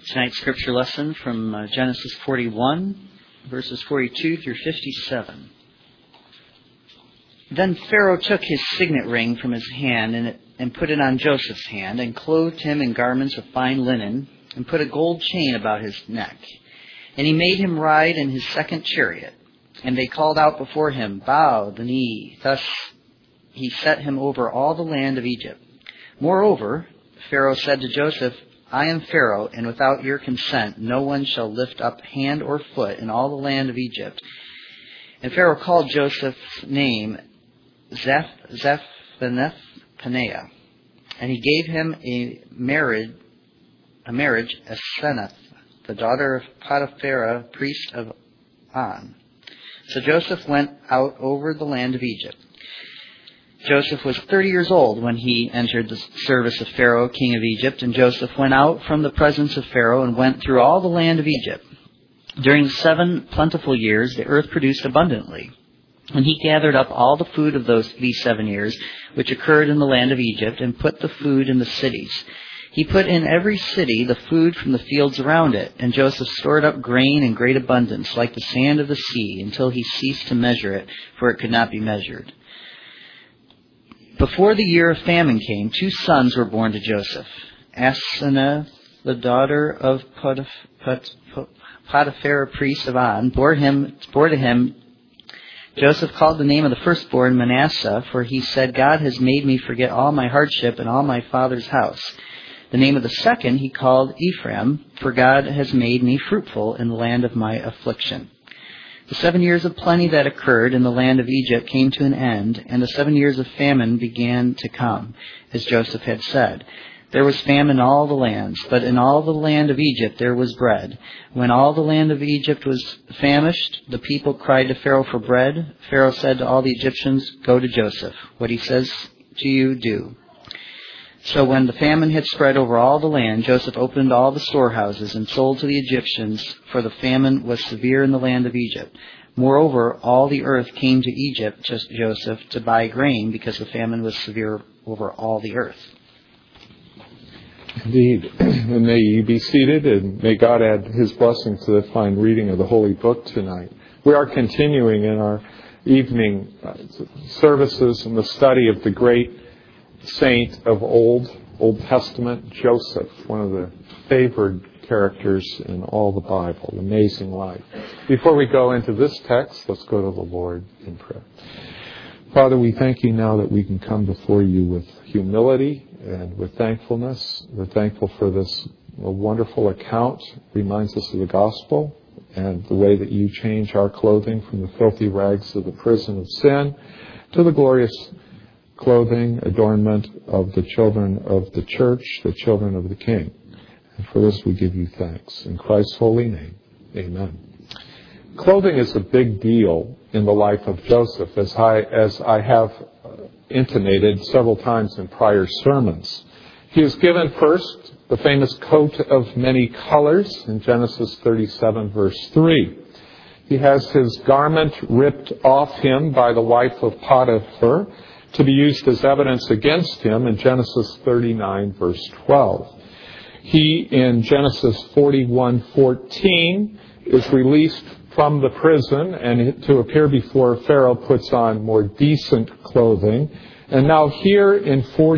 Tonight's scripture lesson from Genesis 41, verses 42 through 57. Then Pharaoh took his signet ring from his hand and put it on Joseph's hand, and clothed him in garments of fine linen, and put a gold chain about his neck. And he made him ride in his second chariot. And they called out before him, "Bow the knee." Thus he set him over all the land of Egypt. Moreover, Pharaoh said to Joseph, "I am Pharaoh, and without your consent no one shall lift up hand or foot in all the land of Egypt." And Pharaoh called Joseph's name Zaphenath-Paneah, and he gave him a marriage, Asenath, the daughter of Potiphar, priest of On. So Joseph went out over the land of Egypt. Joseph was 30 years old when he entered the service of Pharaoh, king of Egypt, and Joseph went out from the presence of Pharaoh and went through all the land of Egypt. During 7 plentiful years, the earth produced abundantly. And he gathered up all the food of these 7 years, which occurred in the land of Egypt, and put the food in the cities. He put in every city the food from the fields around it, and Joseph stored up grain in great abundance, like the sand of the sea, until he ceased to measure it, for it could not be measured. Before the year of famine came, 2 sons were born to Joseph. Asenath, the daughter of Potiphar, priest of On, bore to him. Joseph called the name of the firstborn Manasseh, for he said, "God has made me forget all my hardship and all my father's house." The name of the second he called Ephraim, for God has made me fruitful in the land of my affliction. The 7 years of plenty that occurred in the land of Egypt came to an end, and the 7 years of famine began to come, as Joseph had said. There was famine in all the lands, but in all the land of Egypt there was bread. When all the land of Egypt was famished, the people cried to Pharaoh for bread. Pharaoh said to all the Egyptians, "Go to Joseph. What he says to you, do." So when the famine had spread over all the land, Joseph opened all the storehouses and sold to the Egyptians, for the famine was severe in the land of Egypt. Moreover, all the earth came to Egypt, Joseph, to buy grain, because the famine was severe over all the earth. Indeed. And may you be seated, and may God add his blessing to the fine reading of the Holy Book tonight. We are continuing in our evening services in the study of the great saint of Old Testament, Joseph, one of the favored characters in all the Bible, an amazing life. Before we go into this text, let's go to the Lord in prayer. Father, we thank you now that we can come before you with humility and with thankfulness. We're thankful for this wonderful account. It reminds us of the gospel and the way that you change our clothing from the filthy rags of the prison of sin to the glorious clothing, adornment of the children of the church, the children of the King. And for this we give you thanks. In Christ's holy name, amen. Clothing is a big deal in the life of Joseph, as I have intimated several times in prior sermons. He is given first the famous coat of many colors in Genesis 37, verse 3. He has his garment ripped off him by the wife of Potiphar, to be used as evidence against him in Genesis 39, verse 12. He, in Genesis 41:14, is released from the prison, and to appear before Pharaoh puts on more decent clothing. And now here in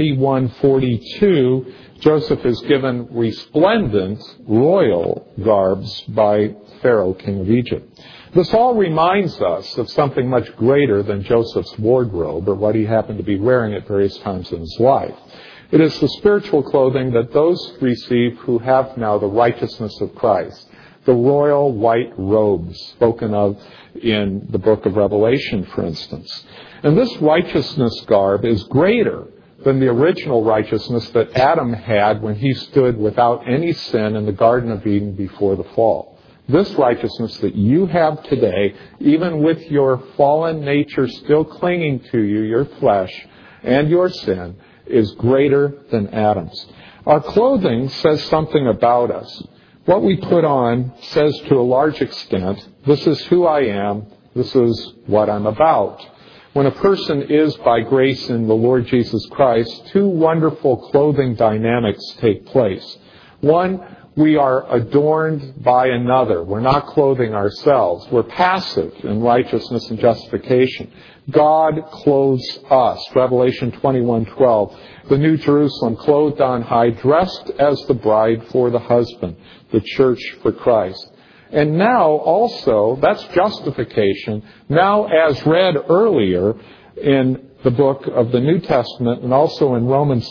41:42, Joseph is given resplendent royal garbs by Pharaoh, king of Egypt. This all reminds us of something much greater than Joseph's wardrobe or what he happened to be wearing at various times in his life. It is the spiritual clothing that those receive who have now the righteousness of Christ, the royal white robes spoken of in the book of Revelation, for instance. And this righteousness garb is greater than the original righteousness that Adam had when he stood without any sin in the Garden of Eden before the fall. This righteousness that you have today, even with your fallen nature still clinging to you, your flesh and your sin, is greater than Adam's. Our clothing says something about us. What we put on says to a large extent, this is who I am, this is what I'm about. When a person is by grace in the Lord Jesus Christ, 2 wonderful clothing dynamics take place. One, we are adorned by another. We're not clothing ourselves. We're passive in righteousness and justification. God clothes us. Revelation 21:12. The New Jerusalem, clothed on high, dressed as the bride for the husband, the church for Christ. And now also, that's justification. Now, as read earlier in the book of the New Testament and also in Romans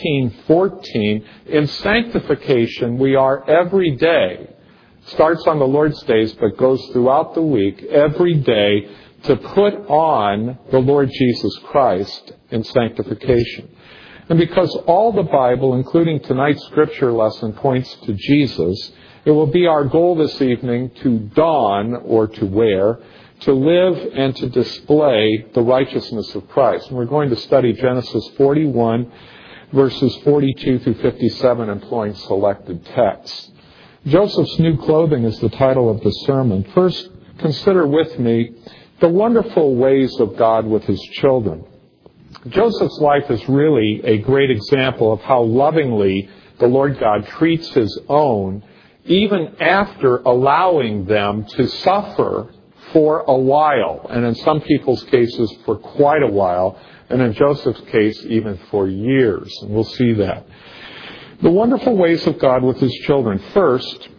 13:14, in sanctification we are every day, starts on the Lord's days but goes throughout the week, every day to put on the Lord Jesus Christ in sanctification. And because all the Bible, including tonight's scripture lesson, points to Jesus, it will be our goal this evening to don or to wear, to live and to display the righteousness of Christ. And we're going to study Genesis 41, verses 42 through 57, employing selected texts. Joseph's new clothing is the title of the sermon. First, consider with me the wonderful ways of God with his children. Joseph's life is really a great example of how lovingly the Lord God treats his own, even after allowing them to suffer for a while, and in some people's cases for quite a while, and in Joseph's case even for years, and we'll see that. The wonderful ways of God with his children. First,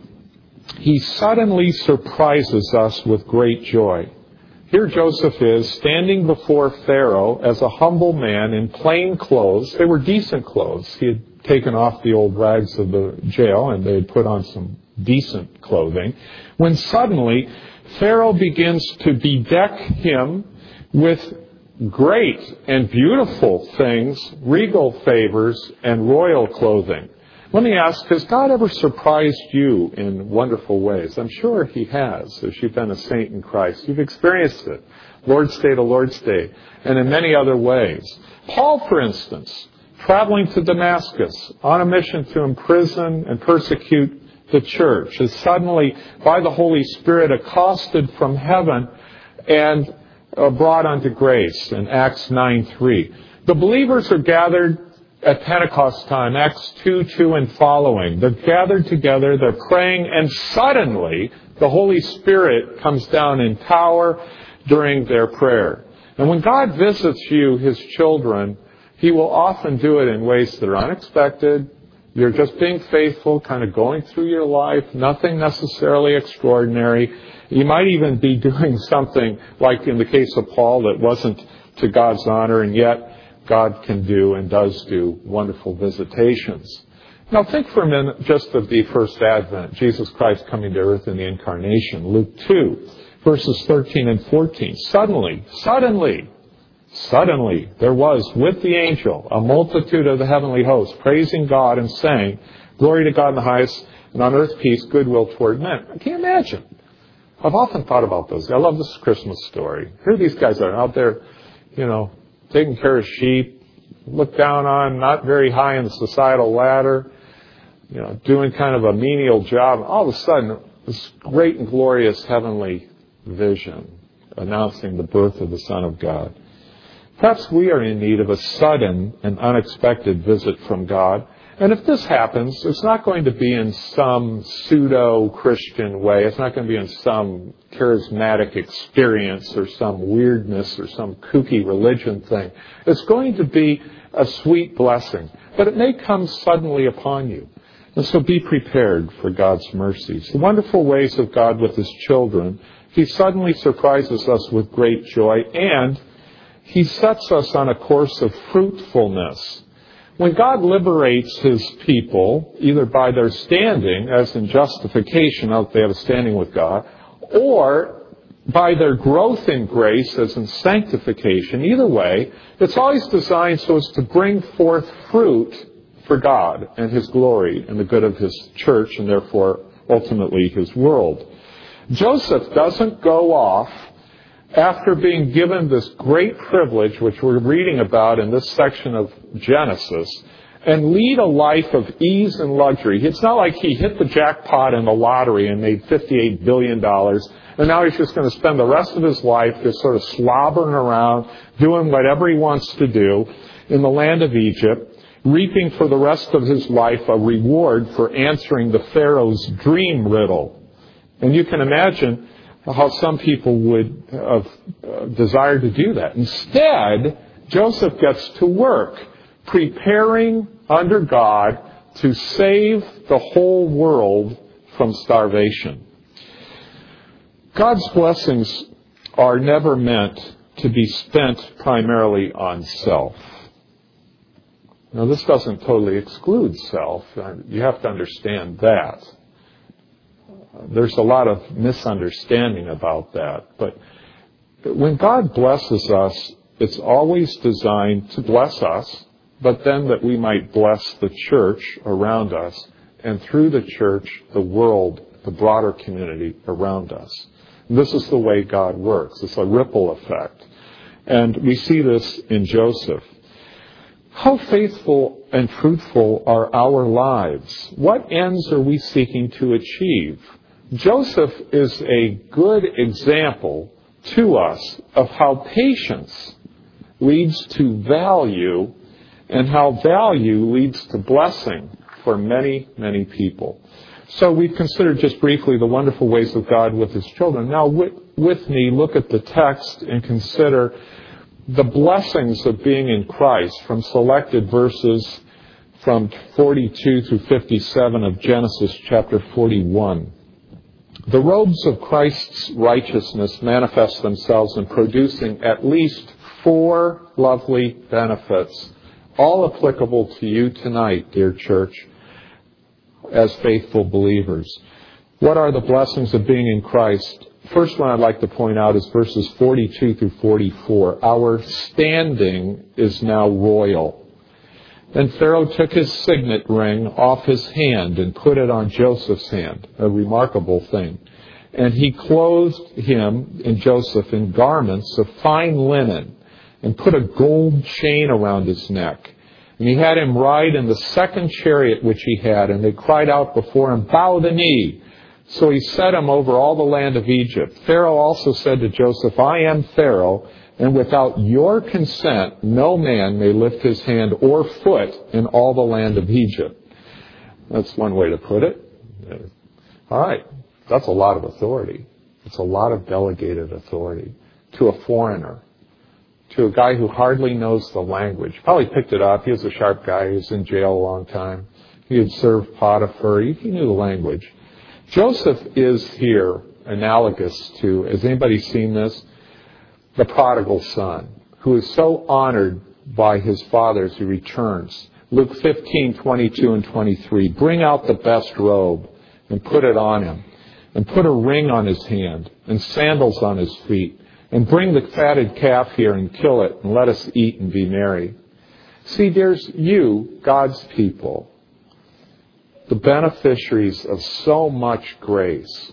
he suddenly surprises us with great joy. Here Joseph is standing before Pharaoh as a humble man in plain clothes. They were decent clothes. He had taken off the old rags of the jail and they had put on some decent clothing. When suddenly Pharaoh begins to bedeck him with great and beautiful things, regal favors, and royal clothing. Let me ask, has God ever surprised you in wonderful ways? I'm sure he has, as you've been a saint in Christ. You've experienced it, Lord's Day to Lord's Day, and in many other ways. Paul, for instance, traveling to Damascus on a mission to imprison and persecute the church, is suddenly, by the Holy Spirit, accosted from heaven and brought unto grace in Acts 9:3. The believers are gathered at Pentecost time, Acts 2:2 and following. They're gathered together, they're praying, and suddenly the Holy Spirit comes down in power during their prayer. And when God visits you, his children, he will often do it in ways that are unexpected. You're just being faithful, kind of going through your life, nothing necessarily extraordinary. You might even be doing something like in the case of Paul that wasn't to God's honor, and yet God can do and does do wonderful visitations. Now think for a minute just of the first advent, Jesus Christ coming to earth in the incarnation. Luke 2, verses 13 and 14. Suddenly, there was with the angel a multitude of the heavenly hosts, praising God and saying, "Glory to God in the highest, and on earth peace, goodwill toward men." I can't imagine. I've often thought about those. I love this Christmas story. Here these guys are out there, taking care of sheep, looked down on, not very high in the societal ladder, doing kind of a menial job. All of a sudden, this great and glorious heavenly vision announcing the birth of the Son of God. Perhaps we are in need of a sudden and unexpected visit from God. And if this happens, it's not going to be in some pseudo-Christian way. It's not going to be in some charismatic experience or some weirdness or some kooky religion thing. It's going to be a sweet blessing. But it may come suddenly upon you. And so be prepared for God's mercies. The wonderful ways of God with his children, he suddenly surprises us with great joy, and he sets us on a course of fruitfulness. When God liberates his people, either by their standing, as in justification, now that they have a standing with God, or by their growth in grace, as in sanctification, either way, it's always designed so as to bring forth fruit for God and his glory and the good of his church and therefore ultimately his world. Joseph doesn't go off after being given this great privilege, which we're reading about in this section of Genesis, and lead a life of ease and luxury. It's not like he hit the jackpot in the lottery and made $58 billion, and now he's just going to spend the rest of his life just sort of slobbering around, doing whatever he wants to do in the land of Egypt. reaping for the rest of his life a reward for answering the Pharaoh's dream riddle. And you can imagine how some people would have desired to do that. Instead, Joseph gets to work preparing under God to save the whole world from starvation. God's blessings are never meant to be spent primarily on self. Now, this doesn't totally exclude self. You have to understand that. There's a lot of misunderstanding about that. But when God blesses us, it's always designed to bless us, but then that we might bless the church around us, and through the church, the world, the broader community around us. And this is the way God works. It's a ripple effect. And we see this in Joseph. How faithful and fruitful are our lives? What ends are we seeking to achieve? Joseph is a good example to us of how patience leads to value and how value leads to blessing for many, many people. So we've considered just briefly the wonderful ways of God with His children. Now with me, look at the text and consider the blessings of being in Christ from selected verses from 42 through 57 of Genesis chapter 41. The robes of Christ's righteousness manifest themselves in producing at least 4 lovely benefits, all applicable to you tonight, dear church, as faithful believers. What are the blessings of being in Christ? First one I'd like to point out is verses 42 through 44. Our standing is now royal. Then Pharaoh took his signet ring off his hand and put it on Joseph's hand, a remarkable thing. And he clothed him and Joseph in garments of fine linen and put a gold chain around his neck. And he had him ride in the second chariot which he had, and they cried out before him, "Bow the knee." So he set him over all the land of Egypt. Pharaoh also said to Joseph, "I am Pharaoh, and without your consent no man may lift his hand or foot in all the land of Egypt." That's one way to put it. All right. That's a lot of authority. It's a lot of delegated authority to a foreigner, to a guy who hardly knows the language. Probably picked it up. He was a sharp guy. He was in jail a long time. He had served Potiphar. He knew the language. Joseph is here analogous to, has anybody seen this? The prodigal son, who is so honored by his father as he returns. Luke 15:22 and 23. Bring out the best robe and put it on him, and put a ring on his hand and sandals on his feet, and bring the fatted calf here and kill it, and let us eat and be merry. See, there's you, God's people, the beneficiaries of so much grace,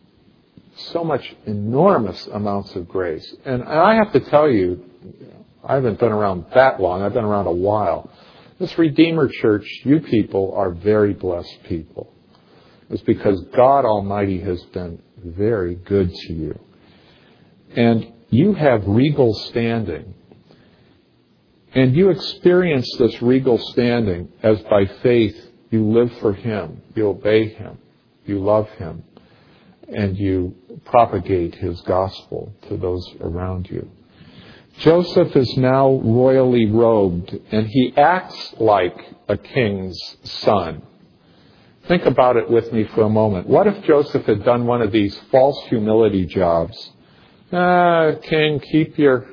so much enormous amounts of grace. And I have to tell you, I haven't been around that long. I've been around a while. This Redeemer Church, you people are very blessed people. It's because God Almighty has been very good to you. And you have regal standing. And you experience this regal standing as by faith you live for Him, you obey Him, you love Him, and you propagate His gospel to those around you. Joseph is now royally robed, and he acts like a king's son. Think about it with me for a moment. What if Joseph had done one of these false humility jobs? King, keep your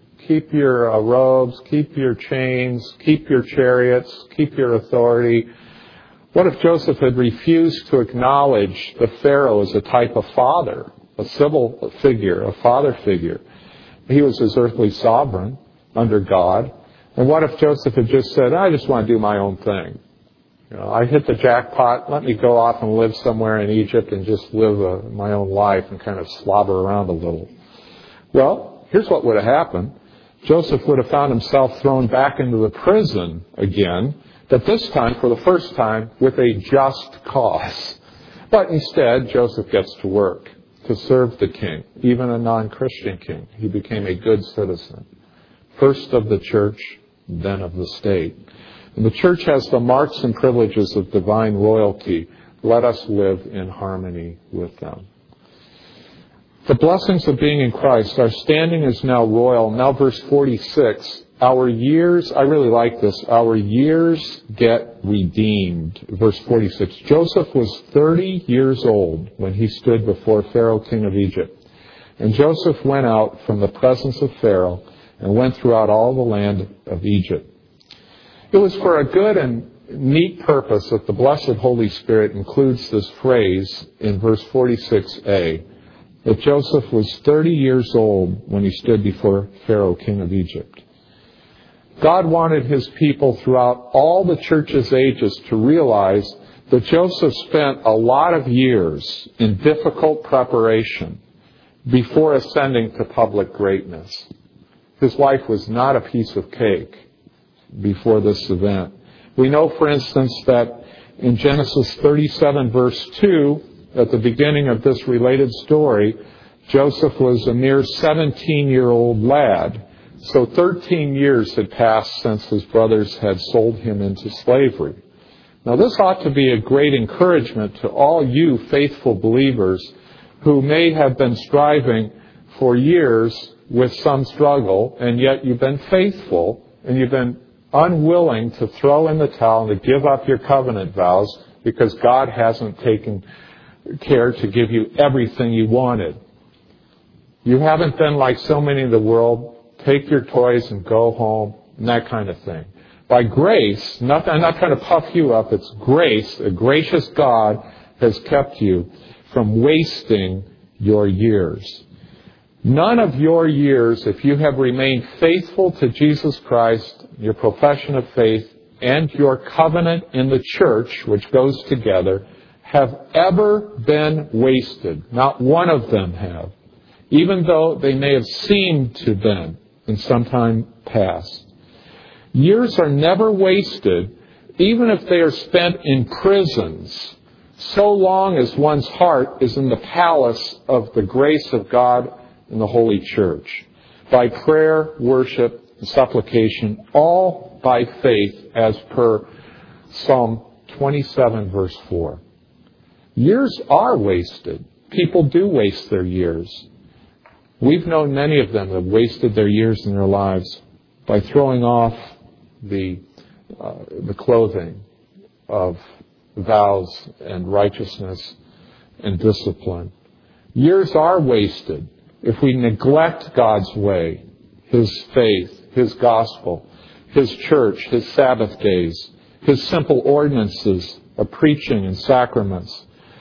robes, keep your chains, keep your chariots, keep your authority. What if Joseph had refused to acknowledge the Pharaoh as a type of father, a civil figure, a father figure? He was his earthly sovereign under God. And what if Joseph had just said, I just want to do my own thing. I hit the jackpot. Let me go off and live somewhere in Egypt and just live my own life and kind of slobber around a little. Well, here's what would have happened. Joseph would have found himself thrown back into the prison again, but this time, for the first time, with a just cause. But instead, Joseph gets to work to serve the king, even a non-Christian king. He became a good citizen, first of the church, then of the state. And the church has the marks and privileges of divine royalty. Let us live in harmony with them. The blessings of being in Christ. Our standing is now royal. Now verse 46. Our years, I really like this, our years get redeemed. Verse 46. Joseph was 30 years old when he stood before Pharaoh, king of Egypt. And Joseph went out from the presence of Pharaoh and went throughout all the land of Egypt. It was for a good and neat purpose that the blessed Holy Spirit includes this phrase in verse 46a, that Joseph was 30 years old when he stood before Pharaoh, king of Egypt. God wanted his people throughout all the church's ages to realize that Joseph spent a lot of years in difficult preparation before ascending to public greatness. His life was not a piece of cake before this event. We know, for instance, that in Genesis 37, verse 2, at the beginning of this related story, Joseph was a mere 17-year-old lad. So 13 years had passed since his brothers had sold him into slavery. Now this ought to be a great encouragement to all you faithful believers who may have been striving for years with some struggle, and yet you've been faithful and you've been unwilling to throw in the towel and to give up your covenant vows because God hasn't taken care to give you everything you wanted. You haven't been like so many in the world, take your toys and go home, and that kind of thing. By grace, I'm not trying to puff you up, it's grace, a gracious God has kept you from wasting your years. None of your years, if you have remained faithful to Jesus Christ, your profession of faith, and your covenant in the church, which goes together, have ever been wasted. Not one of them have. Even though they may have seemed to have been in some time past. Years are never wasted, even if they are spent in prisons, so long as one's heart is in the palace of the grace of God in the Holy Church. By prayer, worship, and supplication, all by faith, as per Psalm 27, verse 4. Years are wasted. People do waste their years. We've known many of them that have wasted their years in their lives by throwing off the clothing of vows and righteousness and discipline. Years are wasted if we neglect God's way, His faith, His gospel, His church, His Sabbath days, His simple ordinances of preaching and sacraments,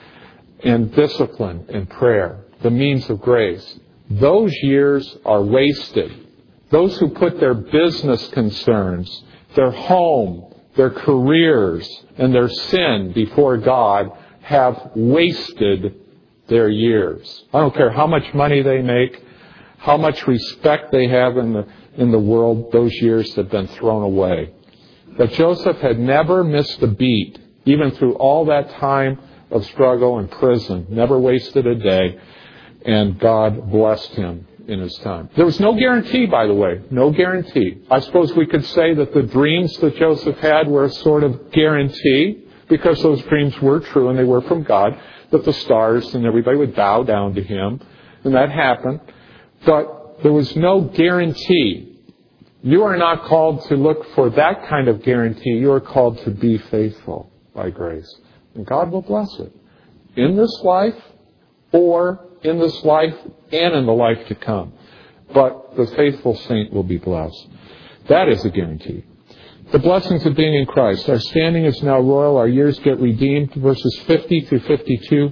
and discipline and prayer, the means of grace. Those years are wasted. Those who put their business concerns, their home, their careers, and their sin before God have wasted their years. I don't care how much money they make, how much respect they have in the world, those years have been thrown away. But Joseph had never missed a beat, even through all that time of struggle and prison, never wasted a day. And God blessed him in his time. There was no guarantee, by the way, no guarantee. I suppose we could say that the dreams that Joseph had were a sort of guarantee, because those dreams were true and they were from God, that the stars and everybody would bow down to him. And that happened. But there was no guarantee. You are not called to look for that kind of guarantee. You are called to be faithful by grace. And God will bless it. In this life, or in this life and in the life to come. But the faithful saint will be blessed. That is a guarantee. The blessings of being in Christ. Our standing is now royal. Our years get redeemed. Verses 50 through 52.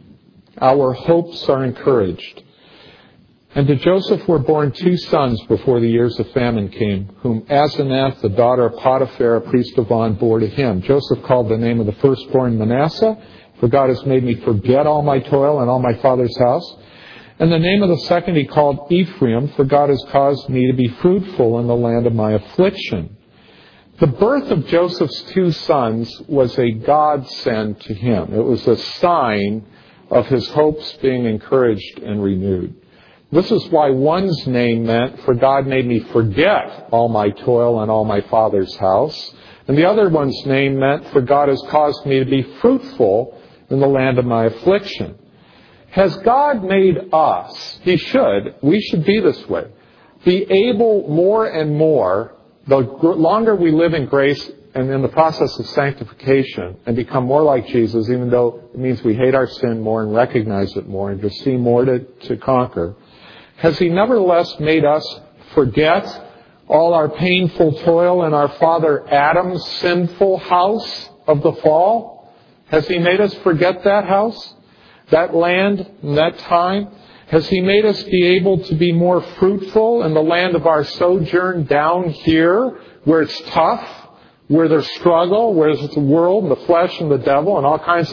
Our hopes are encouraged. And to Joseph were born 2 sons before the years of famine came, whom Asenath, the daughter of Potiphar, a priest of On, bore to him. Joseph called the name of the firstborn Manasseh, for God has made me forget all my toil and all my father's house. And the name of the second he called Ephraim, for God has caused me to be fruitful in the land of my affliction. The birth of Joseph's 2 sons was a godsend to him. It was a sign of his hopes being encouraged and renewed. This is why one's name meant, for God made me forget all my toil and all my father's house. And the other one's name meant, for God has caused me to be fruitful in the land of my affliction. Has God made us, we should be this way, be able more and more, the longer we live in grace and in the process of sanctification and become more like Jesus, even though it means we hate our sin more and recognize it more and just see more to conquer, has He nevertheless made us forget all our painful toil in our father Adam's sinful house of the fall? Has He made us forget that house, that land, and that time? Has He made us be able to be more fruitful in the land of our sojourn down here, where it's tough, where there's struggle, where there's the world and the flesh and the devil and all kinds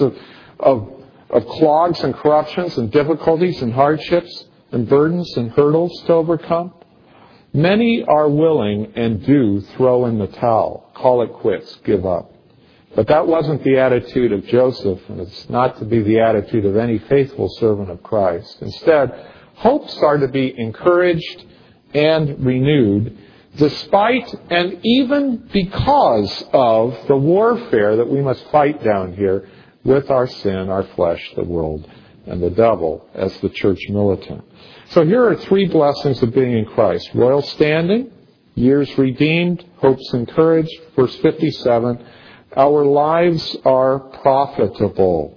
of clogs and corruptions and difficulties and hardships and burdens and hurdles to overcome? Many are willing and do throw in the towel, call it quits, give up. But that wasn't the attitude of Joseph, and it's not to be the attitude of any faithful servant of Christ. Instead, hopes are to be encouraged and renewed despite and even because of the warfare that we must fight down here with our sin, our flesh, the world, and the devil as the church militant. So here are three blessings of being in Christ. Royal standing, years redeemed, hopes encouraged. Verse 57, our lives are profitable.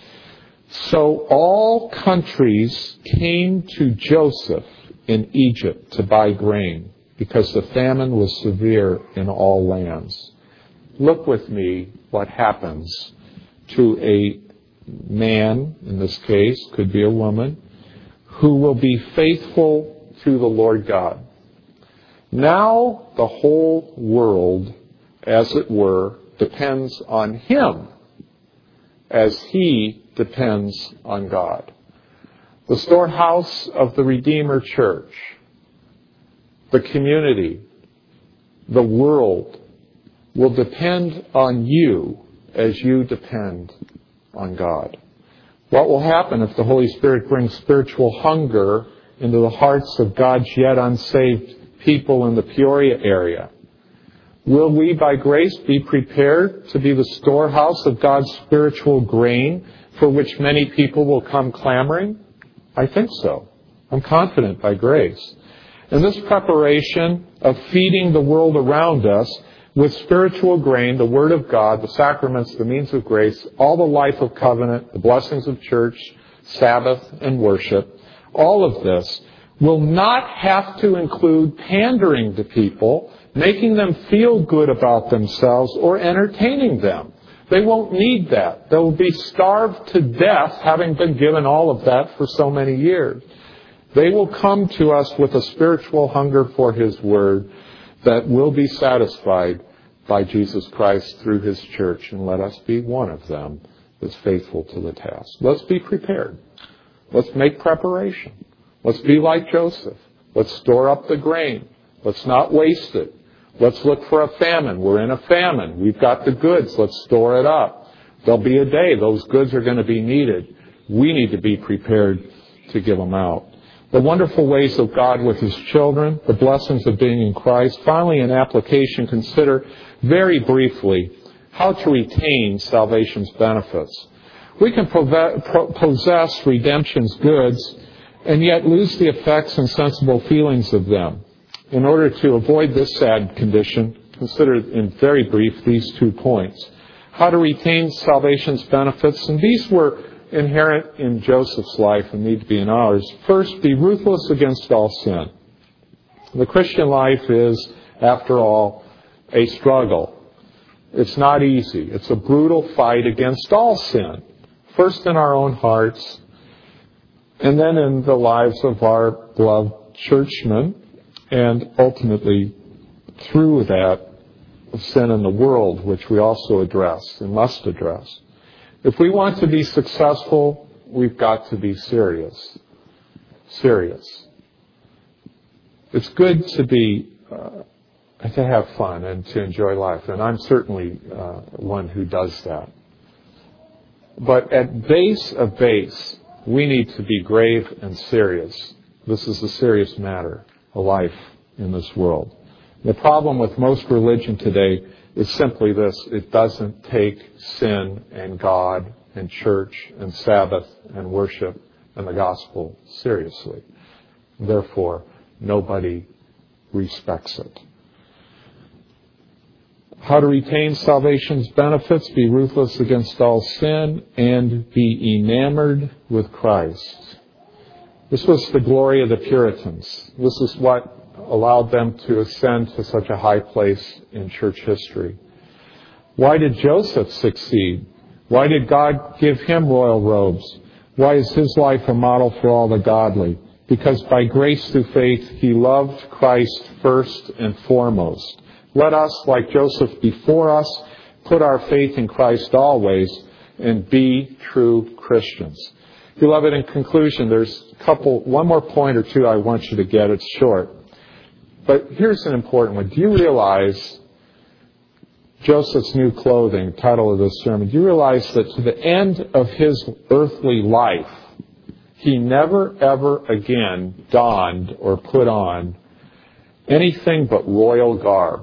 So all countries came to Joseph in Egypt to buy grain because the famine was severe in all lands. Look with me what happens to a man, in this case, could be a woman, who will be faithful to the Lord God. Now the whole world, as it were, depends on him as he depends on God. The storehouse of the Redeemer Church, the community, the world will depend on you as you depend on God. What will happen if the Holy Spirit brings spiritual hunger into the hearts of God's yet unsaved people in the Peoria area? Will we, by grace, be prepared to be the storehouse of God's spiritual grain for which many people will come clamoring? I think so. I'm confident by grace. And this preparation of feeding the world around us with spiritual grain, the Word of God, the sacraments, the means of grace, all the life of covenant, the blessings of church, Sabbath, and worship, all of this will not have to include pandering to people, making them feel good about themselves, or entertaining them. They won't need that. They will be starved to death, having been given all of that for so many years. They will come to us with a spiritual hunger for His Word that will be satisfied by Jesus Christ through His church, and let us be one of them that's faithful to the task. Let's be prepared. Let's make preparation. Let's be like Joseph. Let's store up the grain. Let's not waste it. Let's look for a famine. We're in a famine. We've got the goods. Let's store it up. There'll be a day those goods are going to be needed. We need to be prepared to give them out. The wonderful ways of God with His children, the blessings of being in Christ. Finally, in application, consider very briefly how to retain salvation's benefits. We can possess redemption's goods and yet lose the effects and sensible feelings of them. In order to avoid this sad condition, consider in very brief these 2 points. How to retain salvation's benefits, and these were inherent in Joseph's life and need to be in ours. First, be ruthless against all sin. The Christian life is, after all, a struggle. It's not easy. It's a brutal fight against all sin. First in our own hearts, and then in the lives of our beloved churchmen, and ultimately through that, sin in the world, which we also address and must address. If we want to be successful, we've got to be serious. Serious. It's good to be, to have fun and to enjoy life, and I'm certainly one who does that. But at base of base, we need to be grave and serious. This is a serious matter, a life in this world. The problem with most religion today is simply this: it doesn't take sin and God and church and Sabbath and worship and the gospel seriously. Therefore, nobody respects it. How to retain salvation's benefits: be ruthless against all sin and be enamored with Christ. This was the glory of the Puritans. This is what allowed them to ascend to such a high place in church history. Why did Joseph succeed? Why did God give him royal robes? Why is his life a model for all the godly? Because by grace through faith, he loved Christ first and foremost. Let us, like Joseph before us, put our faith in Christ always and be true Christians. Beloved, in conclusion, there's one more point or two I want you to get. It's short. But here's an important one. Do you realize Joseph's new clothing, title of this sermon, do you realize that to the end of his earthly life, he never ever again donned or put on anything but royal garb?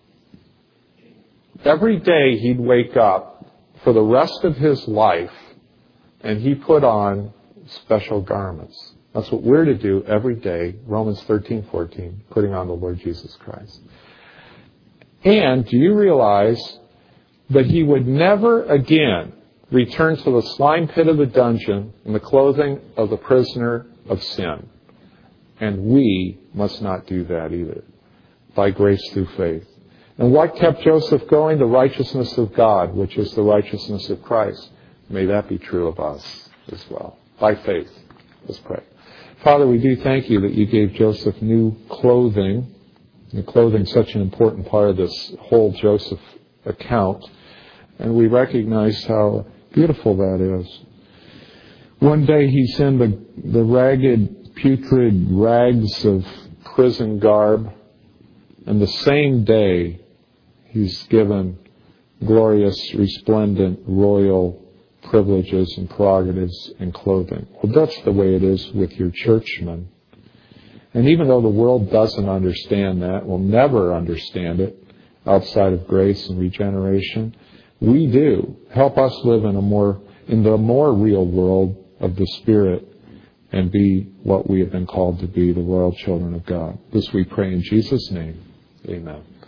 Every day he'd wake up for the rest of his life and he put on special garments. That's what we're to do every day. Romans 13:14, putting on the Lord Jesus Christ. And do you realize that he would never again return to the slime pit of the dungeon in the clothing of the prisoner of sin? And we must not do that either, by grace through faith. And what kept Joseph going? The righteousness of God, which is the righteousness of Christ. May that be true of us as well, by faith. Let's pray. Father, we do thank you that you gave Joseph new clothing. And clothing is such an important part of this whole Joseph account. And we recognize how beautiful that is. One day he's in the ragged, putrid rags of prison garb. And the same day he's given glorious, resplendent, royal privileges and prerogatives and clothing. Well, that's the way it is with your churchmen. And even though the world doesn't understand that, will never understand it outside of grace and regeneration, we do. Help us live in the more real world of the Spirit and be what we have been called to be, the royal children of God. This we pray in Jesus' name. Amen.